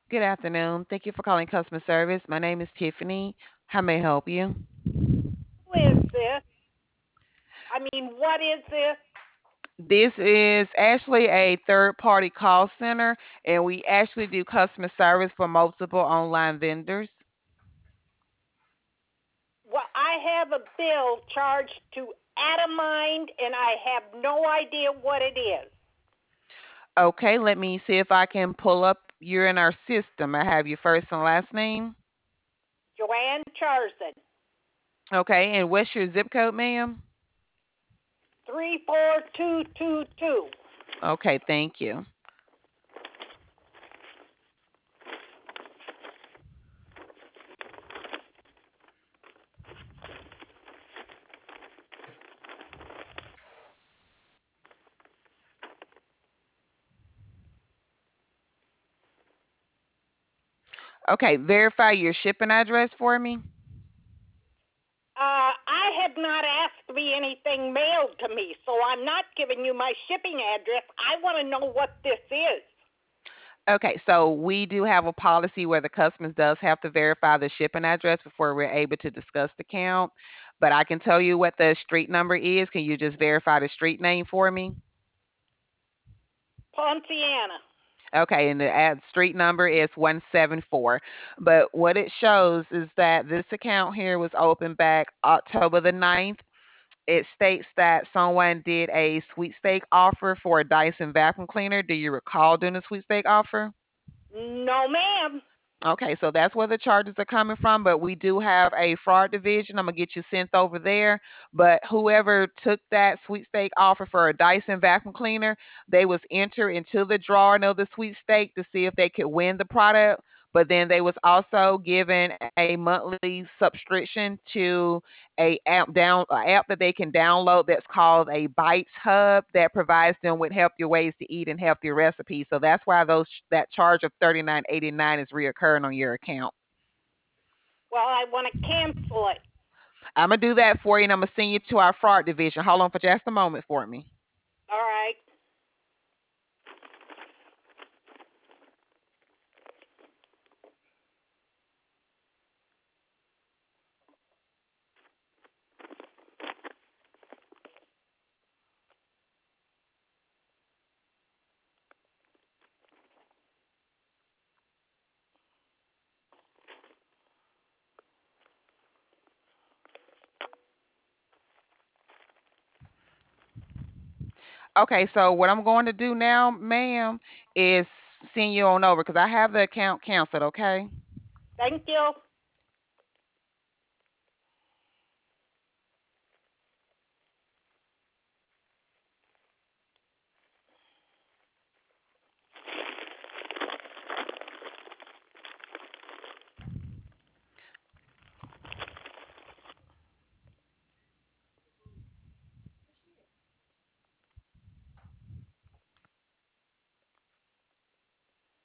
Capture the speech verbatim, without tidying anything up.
Good afternoon. Thank you for calling customer service. My name is Tiffany. How may I help you? Who is this? I mean, what is this? This is actually a third party call center, and we actually do customer service for multiple online vendors. Well, I have a bill charged to Adamind, and I have no idea what it is. Okay, let me see if I can pull up. You're in our system. I have your first and last name. Joanne Charson, Okay, and what's your zip code, ma'am? three four two two two. Okay, thank you. Okay, verify your shipping address for me. Uh, I have not asked to be anything mailed to me, so I'm not giving you my shipping address. I want to know what this is. Okay, so we do have a policy where the customers does have to verify the shipping address before we're able to discuss the count. But I can tell you what the street number is. Can you just verify the street name for me? Ponciana. Okay, and the ad street number is one seven four. But what it shows is that this account here was opened back October the ninth. It states that someone did a sweepstake offer for a Dyson vacuum cleaner. Do you recall doing a sweepstake offer? No, ma'am. Okay, so that's where the charges are coming from, but we do have a fraud division. I'm gonna get you sent over there. But whoever took that sweepstake offer for a Dyson vacuum cleaner, they was entered into the drawing of the sweepstake to see if they could win the product. But then they was also given a monthly subscription to a app down a app that they can download that's called a Bites Hub that provides them with healthier ways to eat and healthier recipes. So that's why those that charge of thirty nine eighty nine is reoccurring on your account. Well, I want to cancel it. I'm gonna do that for you, and I'm gonna send you to our fraud division. Hold on for just a moment for me. All right. Okay, so what I'm going to do now, ma'am, is send you on over because I have the account canceled. Okay. Thank you.